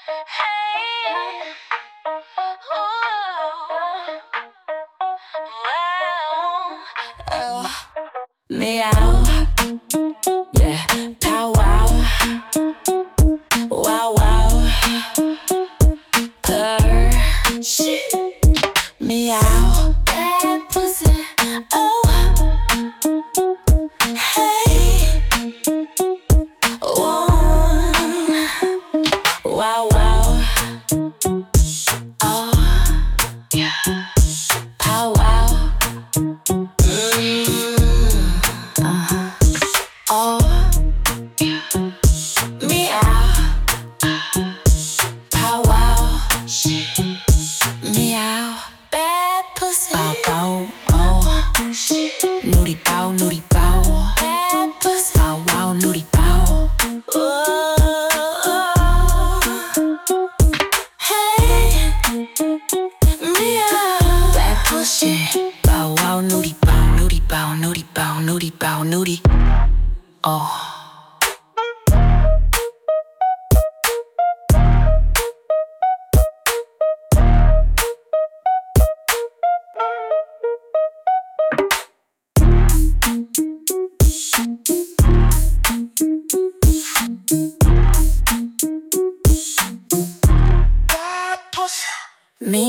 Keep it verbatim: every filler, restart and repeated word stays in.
Hey, ooh, wow, oh, meow, yeah, pow wow, wow wow, purr, shit, meow, bad pussy, oh, hey, one, wow wow, oh, yeah, pow wow, mm, uh-huh, oh, yeah, meow, pow wow, shit, meow, bad pussy, bow bow, oh, shit, nudie bow, nudie bow, bad pussy, bow wow, nudie bow, oh, hey, meow, bad pussy, bow wow, nudie bow, nudie bow, nudie bow, nudie bow, nudie, oh.